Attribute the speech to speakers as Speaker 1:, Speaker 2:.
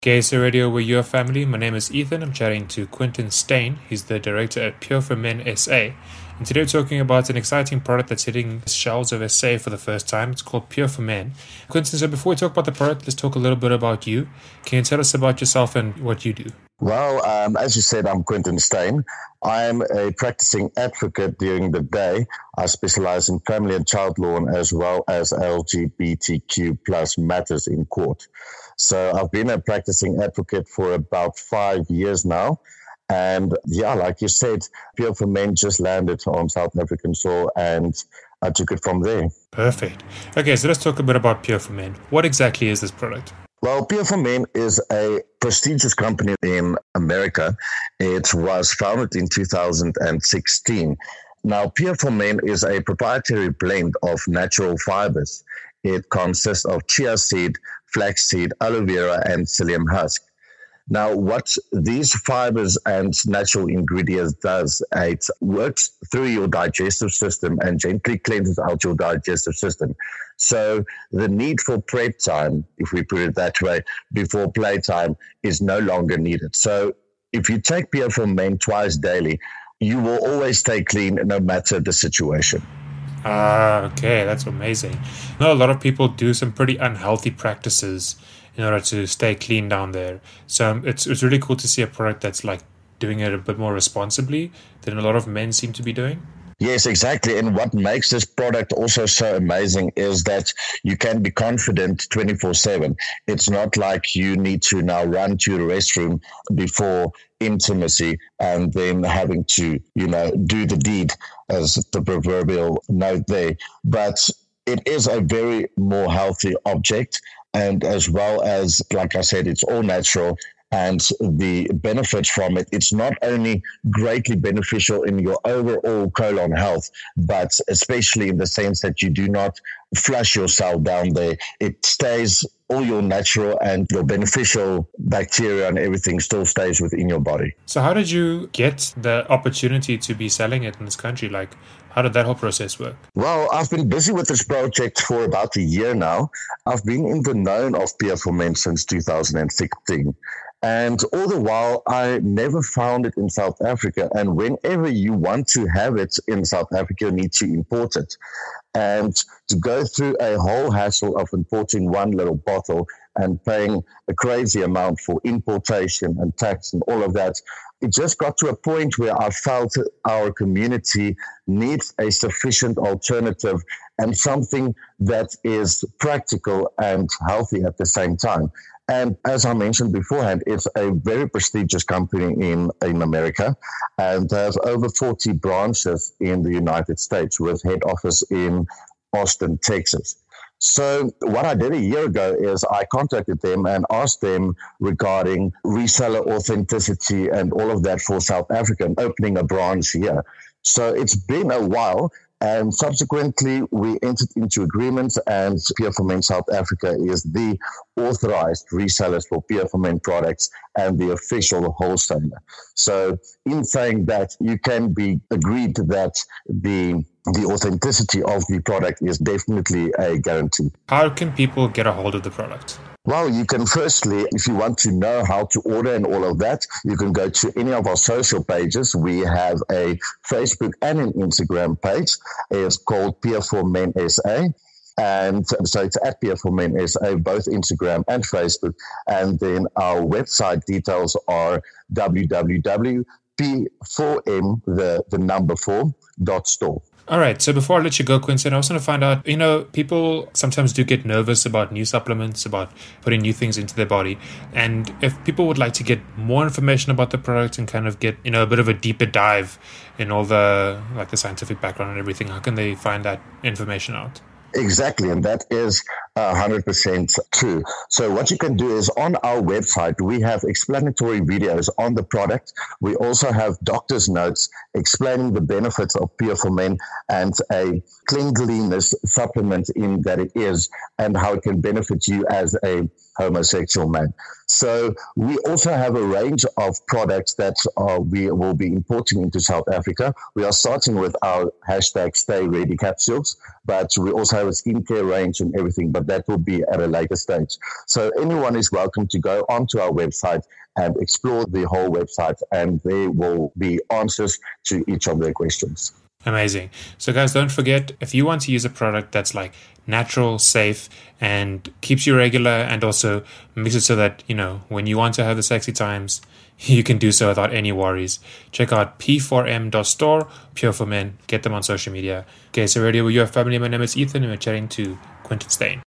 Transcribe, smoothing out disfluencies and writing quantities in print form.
Speaker 1: KSA Radio, we're your family. My name is Ethan. I'm chatting to Quinton Steyn. He's the director at Pure for Men SA. And today we're talking about an exciting product that's hitting the shelves of SA for the first time. It's called Pure for Men. Quinton, so before we talk about the product, let's talk a little bit about you. Can you tell us about yourself and what you do?
Speaker 2: Well, as you said, I'm Quinton Steyn. I'm a practicing advocate during the day. I specialize in family and child law as well as LGBTQ plus matters in court. So I've been a practicing advocate for about 5 years now. And yeah, like you said, Pure for Men just landed on South African soil and I took it from there.
Speaker 1: Perfect. Okay, so let's talk a bit about Pure for Men. What exactly is this product?
Speaker 2: Well, Pure for Men is a prestigious company in America. It was founded in 2016. Now, Pure for Men is a proprietary blend of natural fibers. It consists of chia seed, flaxseed, aloe vera, and psyllium husk. Now, what these fibers and natural ingredients does, it works through your digestive system and gently cleanses out your digestive system. So the need for prep time, if we put it that way, before playtime is no longer needed. So if you take Pure for Men twice daily, you will always stay clean no matter the situation.
Speaker 1: Okay, that's amazing. I know a lot of people do some pretty unhealthy practices in order to stay clean down there. So it's really cool to see a product that's like doing it a bit more responsibly than a lot of men seem to be doing.
Speaker 2: Yes, exactly. And what makes this product also so amazing is that you can be confident 24/7. It's not like you need to now run to the restroom before intimacy and then having to, do the deed, as the proverbial note there. But it is a very more healthy object. And as well as, like I said, it's all natural. And the benefits from it, it's not only greatly beneficial in your overall colon health, but especially in the sense that you do not flush yourself down there. It stays all your natural and your beneficial bacteria and everything still stays within your body.
Speaker 1: So how did you get the opportunity to be selling it in this country? Like, how did that whole process work?
Speaker 2: Well, I've been busy with this project for about a year now. I've been in the known of Pure for Men since 2016. And all the while, I never found it in South Africa. And whenever you want to have it in South Africa, you need to import it. And to go through a whole hassle of importing one little bottle and paying a crazy amount for importation and tax and all of that, it just got to a point where I felt our community needs a sufficient alternative and something that is practical and healthy at the same time. And as I mentioned beforehand, it's a very prestigious company in America and has over 40 branches in the United States with head office in Austin, Texas. So what I did a year ago is I contacted them and asked them regarding reseller authenticity and all of that for South Africa and opening a branch here. So it's been a while. And subsequently, we entered into agreements, and Pure for Men South Africa is the authorized resellers for Pure for Men products and the official wholesaler. So in saying that, you can be agreed that the authenticity of the product is definitely a guarantee.
Speaker 1: How can people get a hold of the product?
Speaker 2: Well, you can firstly, if you want to know how to order and all of that, you can go to any of our social pages. We have a Facebook and an Instagram page. It's called Pure for Men SA. And so it's at Pure for Men SA, both Instagram and Facebook. And then our website details are www.p4m, the number 4.store.
Speaker 1: All right. So before I let you go, Quinton, I also want to find out, people sometimes do get nervous about new supplements, about putting new things into their body. And if people would like to get more information about the product and kind of get, a bit of a deeper dive in all the scientific background and everything, how can they find that information out?
Speaker 2: Exactly, and that is 100% true. So what you can do is on our website, we have explanatory videos on the product. We also have doctor's notes explaining the benefits of Pure for Men and a cleanliness supplement in that it is and how it can benefit you as a homosexual man. So we also have a range of products that we will be importing into South Africa. We are starting with our hashtag Stay Ready capsules, but we also have a skincare range and everything. But but that will be at a later stage. So anyone is welcome to go onto our website and explore the whole website, and there will be answers to each of their questions.
Speaker 1: Amazing. So guys, don't forget, if you want to use a product that's like natural, safe, and keeps you regular, and also makes it so that, when you want to have the sexy times, you can do so without any worries. Check out p4m.store, Pure for Men. Get them on social media. Okay, so Radio with your family. My name is Ethan, and we're chatting to Quentin Steyn.